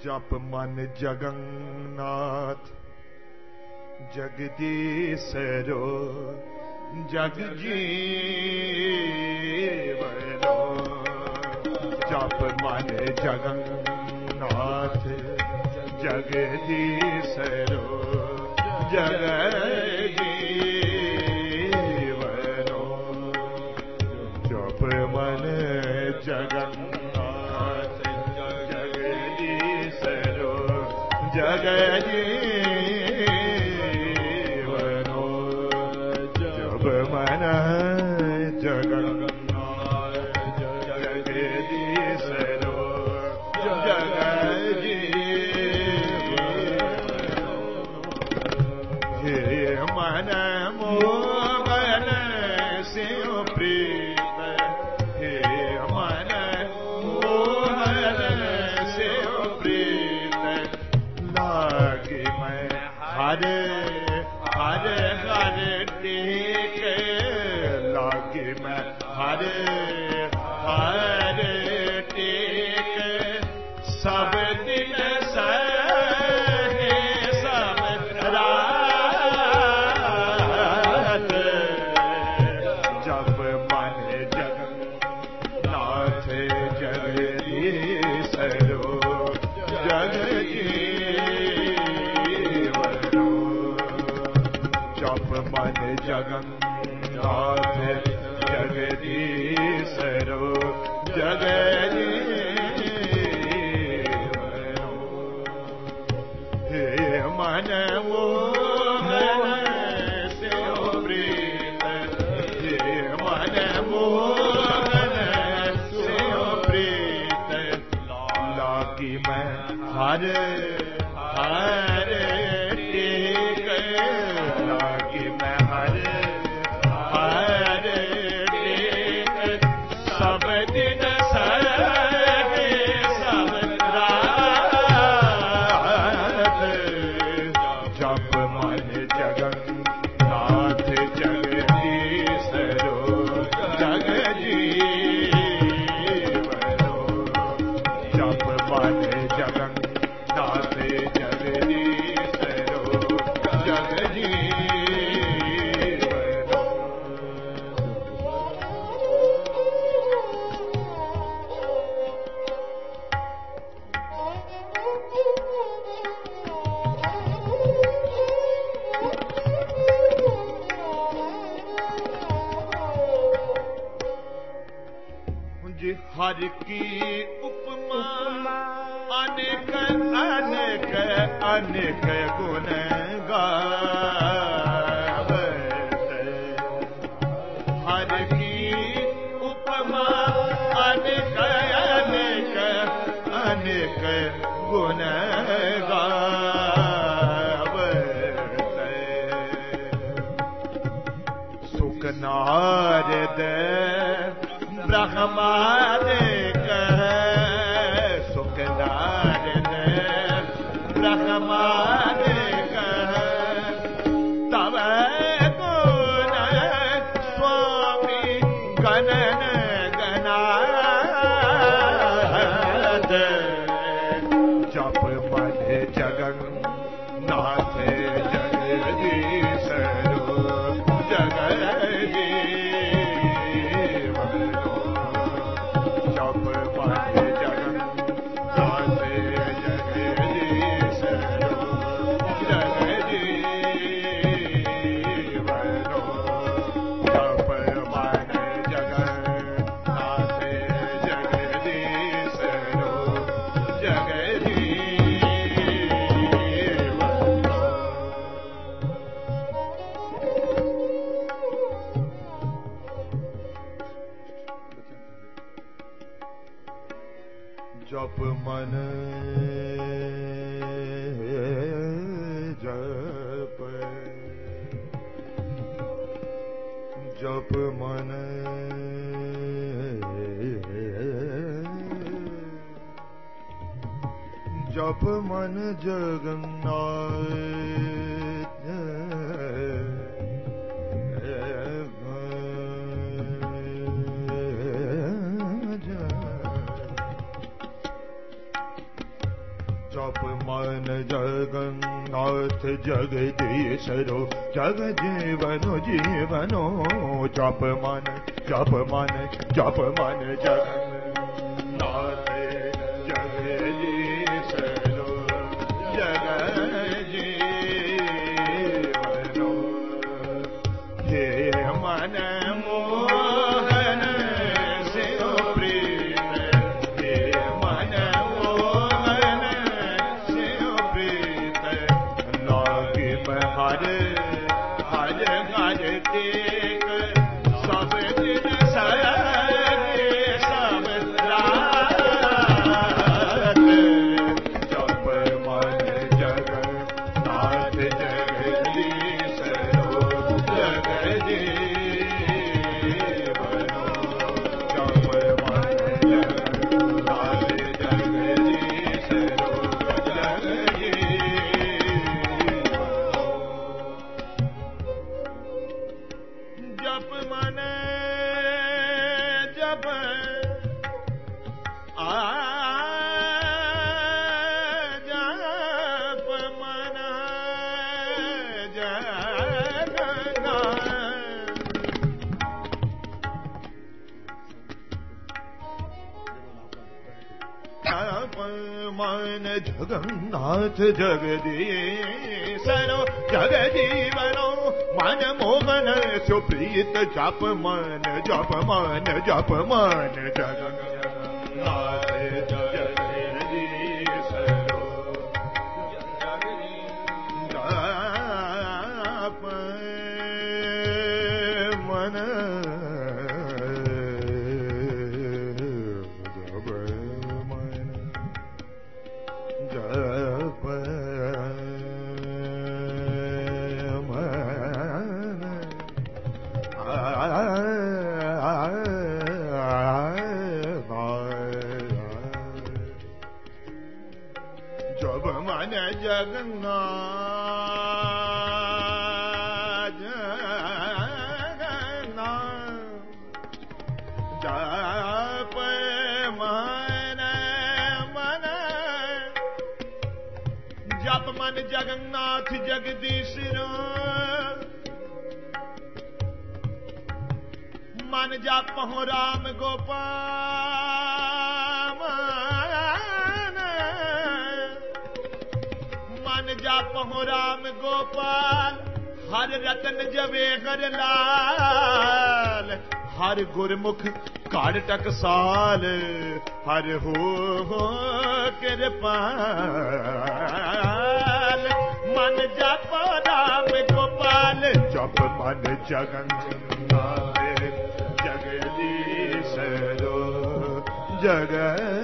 जप मन जगन्नाथ जगदीशरो जग जीवनो। जप मन जगन्नाथ जगदीशरो जग जीवनो। जप मन जगन्नाथ जगदीशरो जग जीवनो। जप मन जगन्नाथ जगदीशरो जग जीवनो। हे मन मोहन सिंह प्रीत, हे मन मोहन सिंह प्रीत। लागी मैं हरे हरे हरे टीके, लागी मैं हरे हरे टीके। सब दिन सहे सब रात, जप मन जगन्नाथ जगदीशरो जग जीवनो। जप मन जगन्नाथ जगदीशरो जग जीवनो। हे मन मोहन सिंह प्रीत, हे मन मोहन सिंह प्रीत। लागी मैं हरे हरे टीके, लागी मैं हरे हरे टीके। सब दिन सहे सब रात, जप मन जगन्नाथ जगदीशरो जग जीवनो। जप मन जगन्नाथ जगदीशरो जग जीवनो। जी हर की उपमा अनेक अनेक अनेक गुण गावते। हर की उपमा अनेक अनेक अनेक गुण गावते। सुख नारद ब्रह्मादिक, सुख नारद ब्रह्मादिक। तव गुण स्वामी गणन गणात। जप मन जगन्नाथ जगदीशरो जग जीवनो। जप मन जगन्नाथ जगदीशरो जग जीवनो। जप मन जगन्नाथ जगदीशरो जग जीवनो। जप मन जप मन जप मन जगन्नाथ मन जगन्नाथ जगदीशरो जग जीवनो जीवनो जप मन जगन्नाथ जगदीशरो जग जीवनो हे मन मोहन शिव प्रीत हे मन मोहन शिव प्रीत लागे हर हर हर टेक सब दिन सगे सब रात जप मन जगन्नाथ जगदीशरो जग जीवनो जप मन जगन्नाथ जगदीशरो जग जीवनो जप मन जप जप मन जगन्नाथ जगदीशरो जग जीवनो मन मोहन सुप्रीत जप मन जगन्नाथ जगन्नाथ जगदीशरो जप मन जप जप मन जगन्नाथ जप मन मन जप मन जगन्नाथ जगदीशरो मन जप हो राम गोपाल मन जप हो राम गोपाल हर रतन जवे हर लाल हर गुरमुख काढ़ टकसाल हर हो कृपाल मन जप राम गोपाल जप मन जगन्नाथ जगदीशरो जग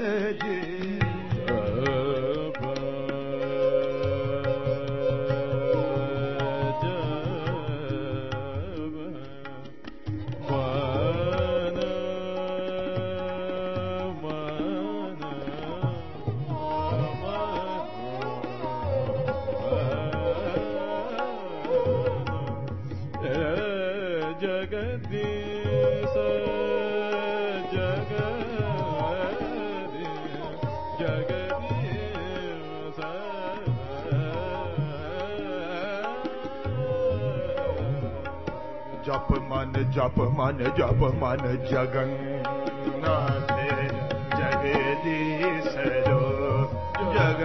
जप मन जगन्नाथ जगदीशरो जग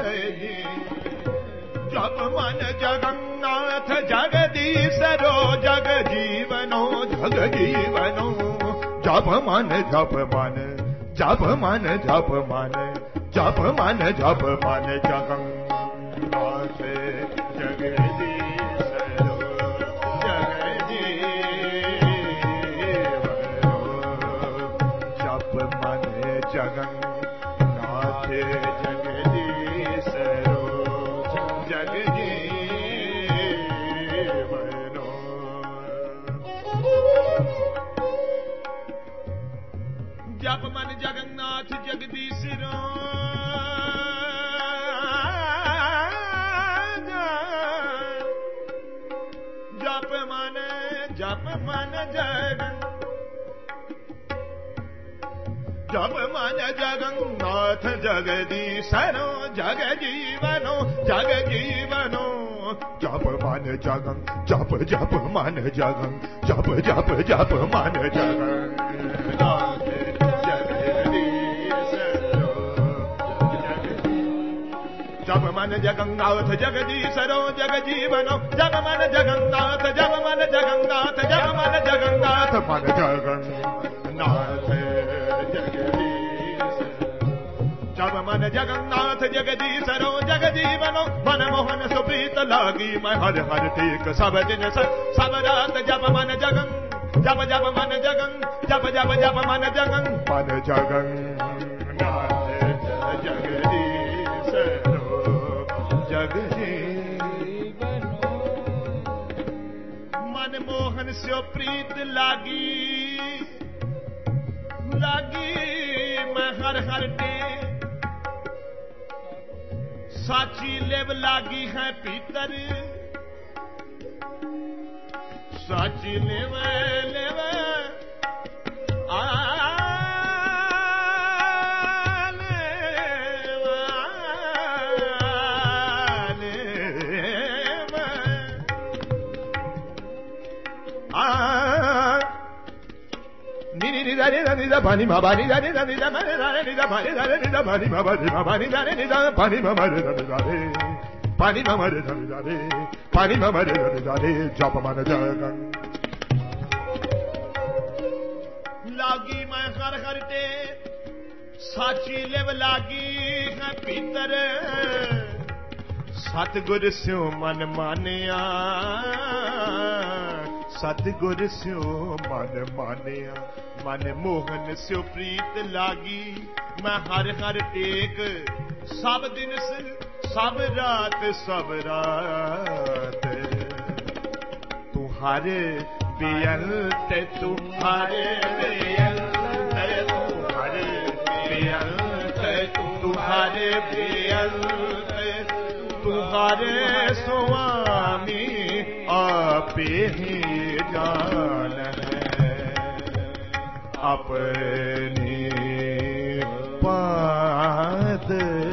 जप मन जगन्नाथ जगदीशरो जग जीवनो जप मन जगन्नाथ जगन्नाथ जगदीशरो जग जगन्नाथ जगदीशरो जग जीवनो जप मन जगन्नाथ जगदीशरो जप मन जगन जप मन जगन्नाथ जगदीशनो जग जीवनो जग जीवनो जप मन जगं जप जप मन जगं जप जप जप मन जगन्नाथ जगदीशनो जप मन जगन्नाथ जगदीशनो जग जीवनो जप मन जगन्नाथ जप मन जगन्नाथ जप मन जगन्नाथ मन जगन्नाथ जब मन जगन्नाथ जगदीशनो जग जीवनो मन मोहन सुप्रीत लागी मैं हर हर टेक सब दिन सब रात जब मन जगन जब जब मन जगन जब जब जब मन जगन मन जगन्नाथ जगदीशनो जग जीवनो मन मोहन सुप्रीत लागी लागी मैं हर हर टेक साची लेव लागी है पीतर साची लेव लेव Pani ma bani da ni da ni da ma ni da ni da bani da ni da bani ma bani ma bani da ni da pani ma ma da ni da ni pani ma ma da ni da ni pani ma ma da ni da ni jap man jagan lagi मैं हर हर ते साची लेव लागी है पीतर सतगुर स्यो मन मानिया सतगुर स्यो मन मानिया मन मोहन स्यो प्रीत लागी मैं हर हर टेक सब दिन सब रात तुम्हारे बेअंत तुम्हारे बेअंत तुम्हारे बेअंत तुम्हारे बेअंत तुम्हारे स्वामी आपे ही जान है अपनी पाद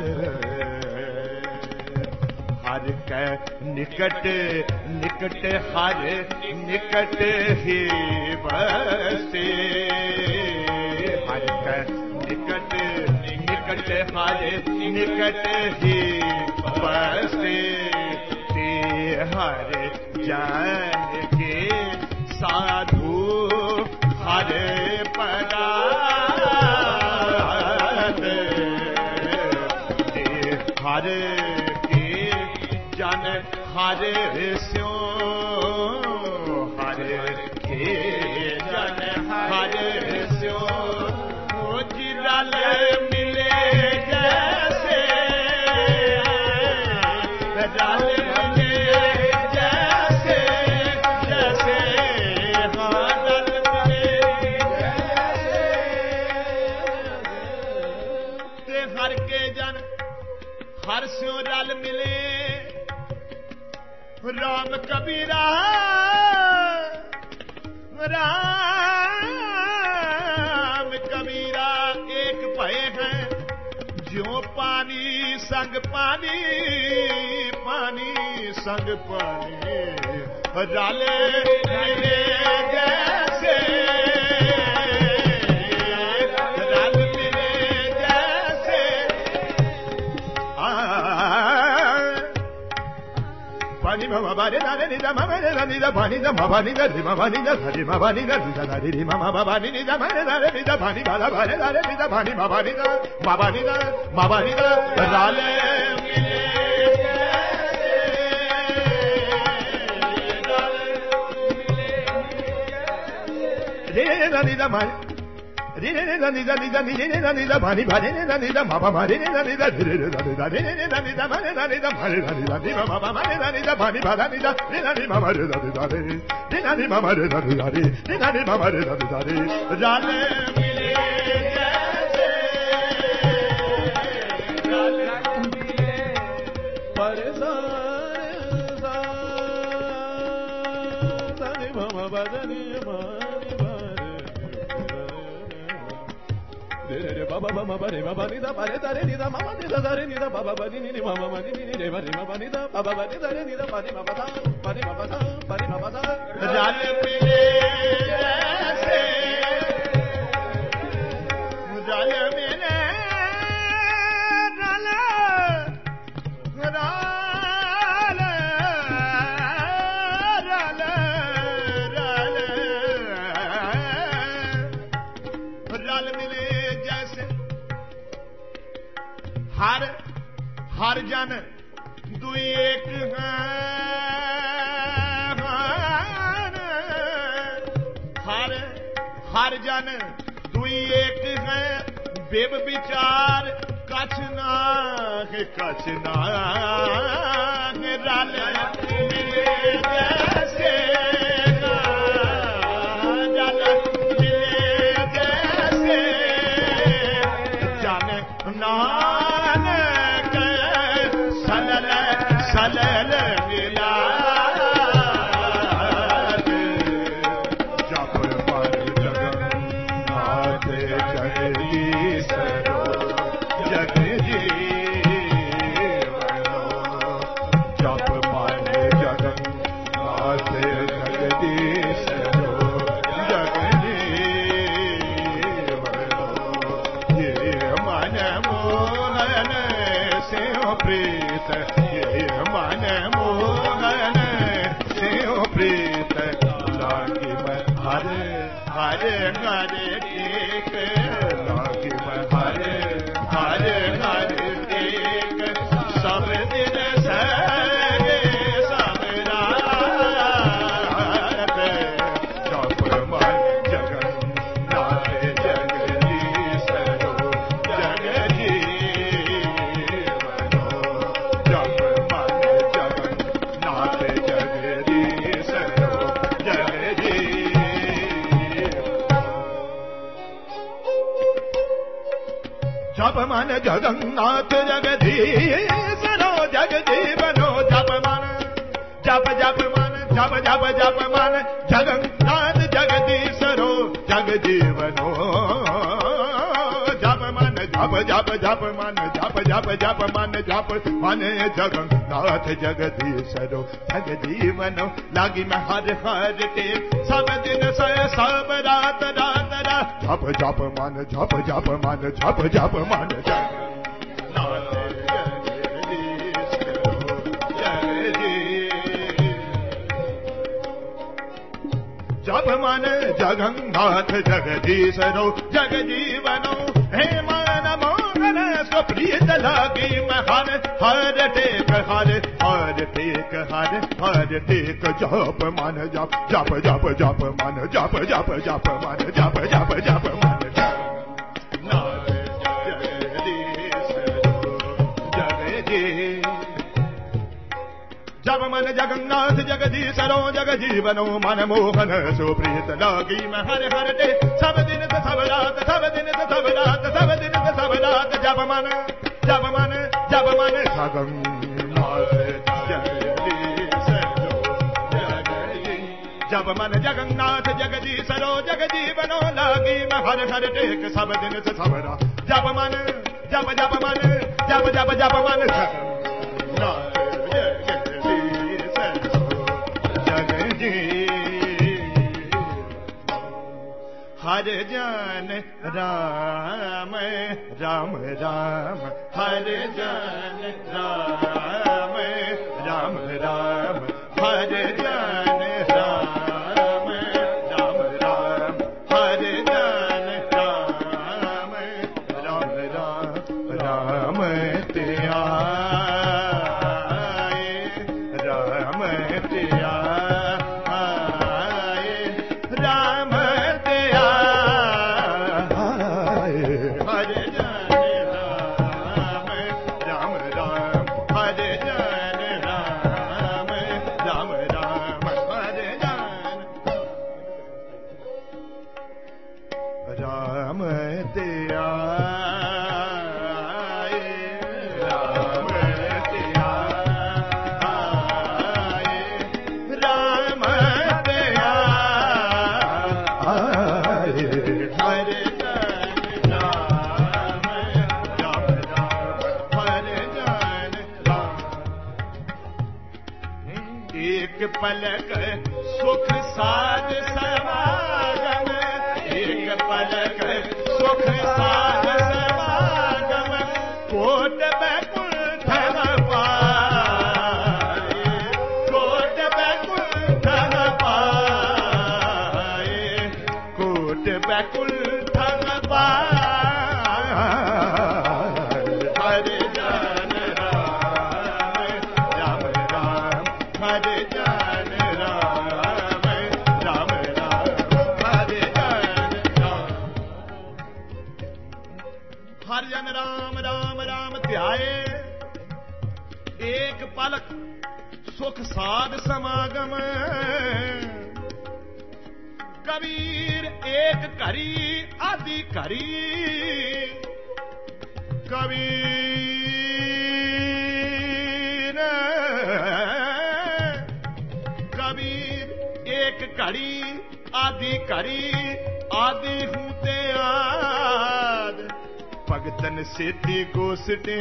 हर के निकट निकट हर निकट ही बसे हर के निकट निकट हर निकट ही बसे ते हर जान के साधु हर पदार्थ हर के जन हर स्यो हर के जन हर स्यो जिरल मिले जैसे रल हर स्यो रल मिले राम कबीरा राम कबीरा एक भय है ज्यों पानी संग पानी पानी संग पानी रल मिले जैसे Mama bani da ni da mama da ni da bani da mama ni da ma bani da ni ma bani da ni da ni mama bani ni da ma da ni da bani ba da bani da ni da bani ma bani da rale mile da ni da ma ni da ni da ni da ni da ni da bani bani da ni da ma bani da ni da ni da ni da ni da ni da ma da ni da ma da ni da ni ma bani da ni da bani ba da ni da ni da ni ma da ni da ni da ni ma da ni da ni da ni ma da ni da ni rale mile jaise rale mile parsar sa ni ma ba da ni ma Baba Mama Bari Baba Nida Bari Dari Nida Mama Nida Dari Nida Baba Bari Nini Mama Mani Nini Bari Mama Nida Baba Bari Dari Nida Bari Baba Sa Bari Baba Sa Bari Baba Sa Jal mile jaise Jal mile हर जन दुई एक हर जन दुई एक है babe विचार कछ ना रल मिले जैसे रल मिले जैसे जन नानक सलल सलल मिला जप पर जगन्नाथ जगदीशरो जगजीवनो जप पर जगन्नाथ जगदीशरो जगजीवनो ये मन मोहन सिंह प्रीत ये मन मोहन सिंह प्रीत लागी मैं हरे हरे हरे टेक लागी मैं हरे हरे हरे टेक सब दिन सरे सब रात जप मन जगन्नाथ जगदीशरो जगजीवनो जप मन जगन्नाथ जगदीशरो जप मन जगन्नाथ जगदीशरो जगजीवनो जप मन जप जप मन जप जप जप मन जगन्नाथ जगदीशरो जगजीवनो जप मन जप जप जप मन जप जप जप मन जप मन जगन्नाथ जगदीशरो जगजीवनो लागी मैं हर हर टेक सब दिन से सब रात रात रात जप जप मन जप जप मन जप जप मन जगन्नाथ जगदीशरो जप मन जगन्नाथ जगदीशरो जगजीवनो हे मन मोहन सुप्रीत लागी मैं हर हर टेक हर हर टेक हर हर टेक जप मन जप जप जप जप मन जप जप जप मन जप जप जप मन जगन्नाथ जगदीशरो जगजी जप मन जगन्नाथ जगदीशरो जगजीवनो मन मोहन सुप्रीत लागी मैं हर हर टेक सब दिन से सब रात सब दिन से सब रात सब दिन से सब रात जप मन जगन्नाथ जगदीशरो जगजी जप मन जगन्नाथ जगदीशरो जगजीवनो लागी मैं हर हर टेक सब दिन से सब रात जप मन जप जप मन जप जप जप मन जगन्नाथ हर जन राम राम राम हर जन राम राम राम हर जन राम राम राम हर जन राम राम राम राम त्याए राम त्याए राम पलक सुख साध समागम, एक पलक सुख साध समागम, कोट बैकुंठ पाए, कोट बैकुंठ पाए, कोट बैकुंठ पाए। हरे जन राम राम राम, हरे जन राम राम राम, हरे जन राम। हर जन राम राम राम ध्याए, एक पलक सुख साध समागम। कबीर एक घड़ी आदि घड़ी, कबीर कबीर एक घड़ी आदि घड़ी, आदि हूते आद, भगतन सेती गोसटे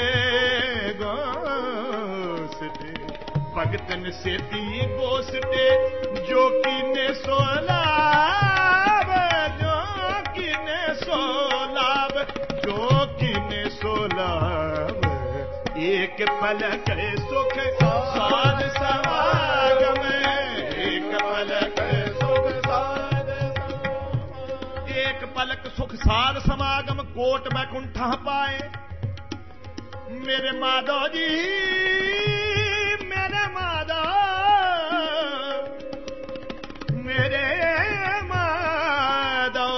गोसटे, भगतन सेती गोसटे, जो कीने सो लाभ, जो कीने सो लाभ, जो कीने सो लाभ। एक पलक सुख साध समागम, एक पलक सुख साध, एक पलक सुख साध समागम, कोट बैकुंठ पाए। मेरे माधव जी, मेरे माधव, मेरे माधव,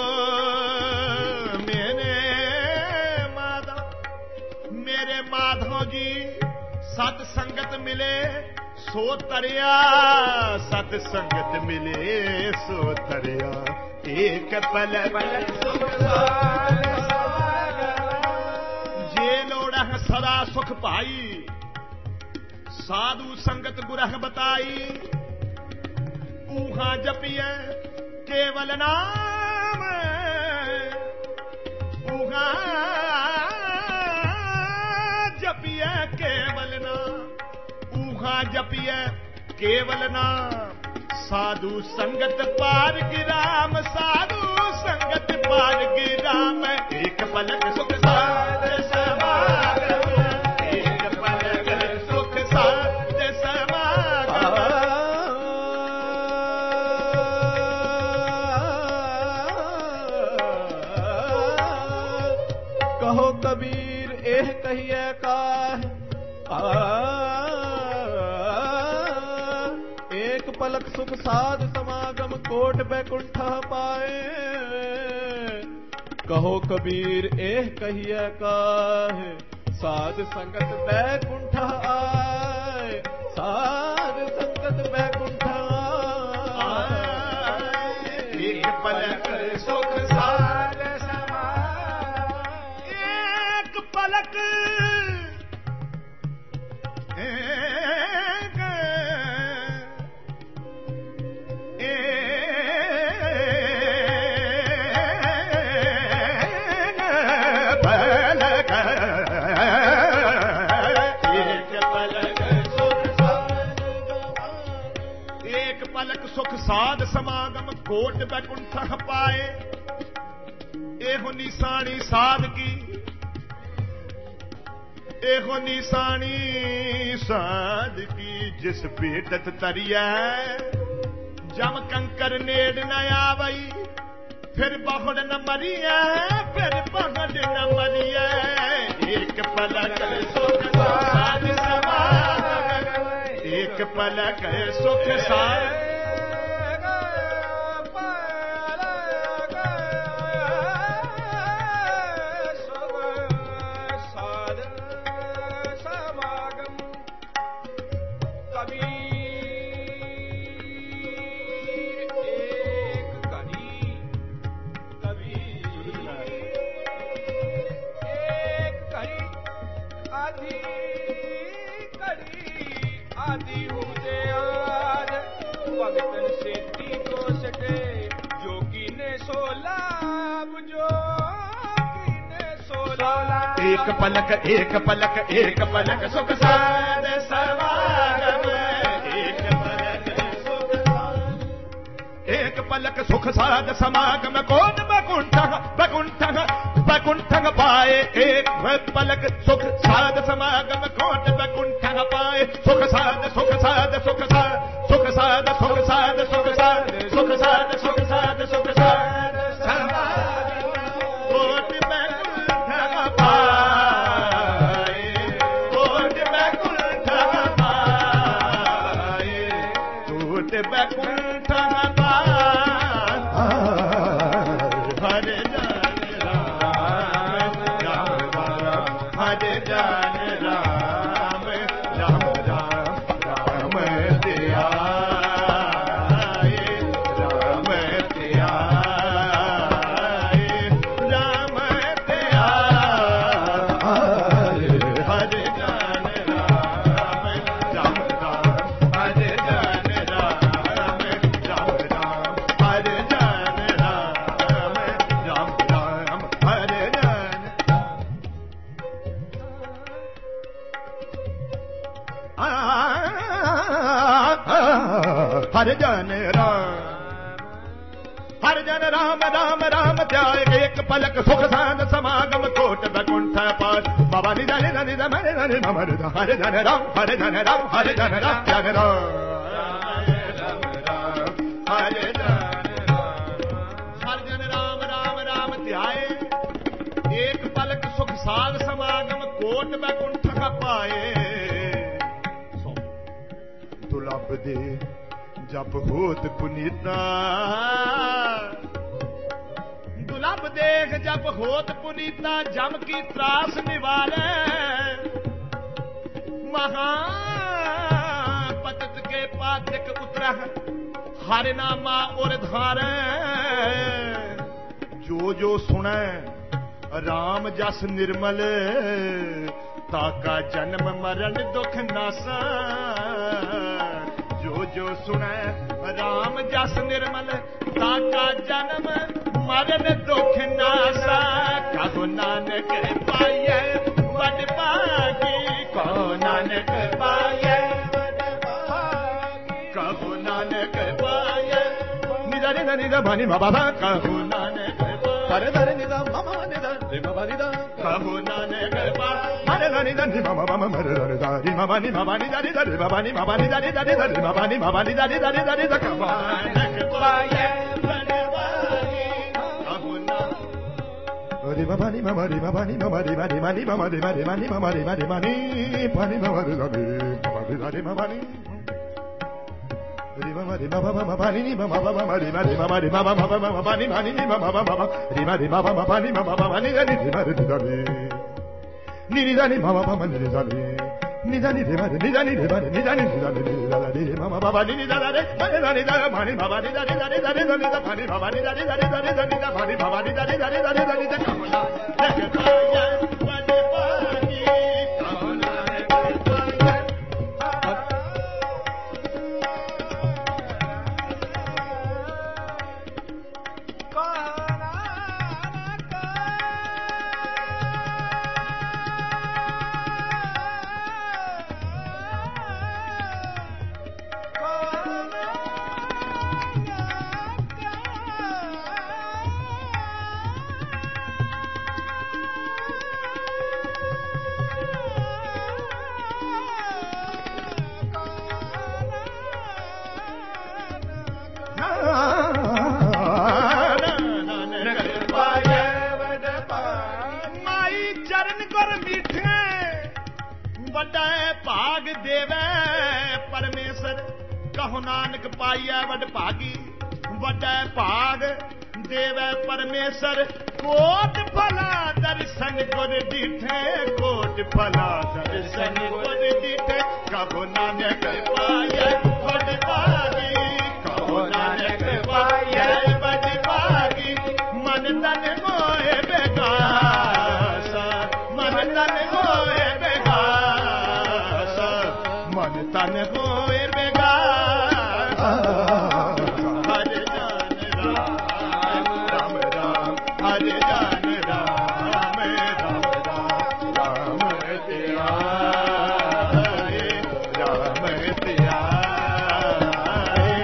मेरे माधव, मेरे माधव जी, सत संगत मिले सो तरिया, सत संगत मिले सो तरिया। एक पलक सुख साध समागम, जे लोड़ह सदा सुख पाई, साधु संगत गुरह बताई। ऊहा जपिए केवल नाम, ऊहा जपिए केवल नाम, ऊहा जपिए केवल नाम। साधु संगत पार गिराम, साधु संगत पार गिराम। एक पलक सुख साध समागम, एक पलक सुख साध समागम। कहो कबीर एह कहिए काहे, एक पलक सुख साध समागम, कोट बैकुंठ पाए। कहो कबीर एह कहिए काहे, साध संगत बैकुंठ आए, साध संगत बैकुंठ आए। एक पलक सुख साध समागम, एक पलक सुख साध समागम, कोट बैकुंठ पाए। एहो निशानी साध की, एहो निशानी साध की, जिस पेटत तरिया, जम कंकर नेड़ न आवई, फिर बहुड़ न मरिया, फिर बहुड़ न मरिया। एक पलक सुख साध समागम, एक पलक सुख साध एक पलक एक पलक एक पलक सुख साध समागम, एक पलक पलक सुख साध समागम कोट बैकुंठ पाए एक पलक सुख साध समागम कोट बैकुंठ पाए सुख साध सुख साध सुख साध सुख साध सुख साध सुख साध सुख साध सुख साध सुख साध कोट बैकुंठ पाए कोट बैकुंठ पाए कोट बैकुंठ हर जन राम राम राम त्याय एक पलक सुख साध समागम कोट बैकुंठ पार बाबा निदा निदा निदा मरे नरे ममर हर जन राम हर जन राम हर जन राम जन राम हर जन राम राम राम त्याय एक पलक सुख साध समागम कोट बैकुंठ पाए दुर्लभ दे जप होत पुनीता दुर्लभ देख जप होत पुनीता जम की त्रास निवारे महापतित के पातिक उतर हर नामा और धारे जो जो सुने राम जस निर्मल ताका जन्म मरण दुख नासा जो जो सुने राम जस निर्मल ताका जन्म मरण दुख नासा कहो नानक पाए बड़ भागी कहो नानक पाए कहो नानक पाए निदा निदा निदा भानी बाबा कहो नानक पाए दरे निदा मामा निदा रे बाबा निदा कहो नानक पाए हरे निदा नि मामा मामा मरे रे दारी मामा नि बाबा निदा निदा रे बाबा नि मामा निदा निदा रे बाबा नि बाबा निदा निदा निदा रे कहो नानक पाए रे बाबा नि मामा रे बाबा नि मामा रे मानी मानी मामा रे मानी मानी मामा रे मानी मानी पानी मामा रे रे बाबा रे मामा नि रे मामा रे बाबा मामा पानी नि मामा मामा रे मामा रे मामा मामा पानी मानी नि मामा मामा रे मारी बाबा मामा पानी मामा मामा नि रे मारे रे नि नि नि मामा मामा नि रे नि नि रे मारे नि नि रे मारे नि नि रे मामा बाबा नि नि रे मारे नि रे मानी बाबा नि रे पानी बाबा नि रे पानी बाबा नि रे कमला देख पाया बड़े पानी कमला भाग देवे परमेश्वर कहो नानक पाइया वड भागी वड भाग देवे परमेश्वर कोट भला दर्शन गुर दिठे कोट भला दर्शन गुर दिठे कहो नानक पाइया वड भागी कहो नानक पाइया वड भागी मन तन मोहे बेगास मन तन मोहे तन होए बेगास हरे जान राम राम राम हरे जान राम राम राम राम तिया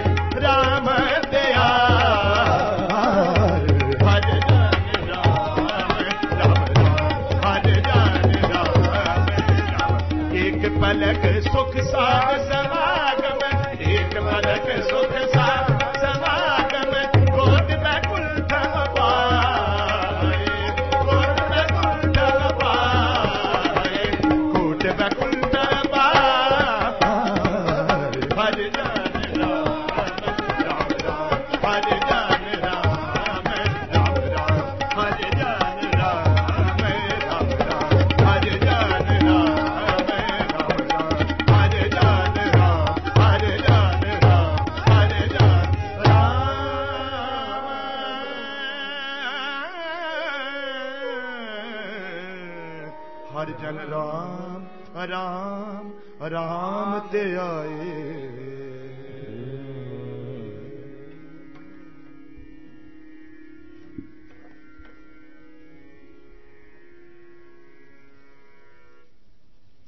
हर जन राम राम राम ते आए।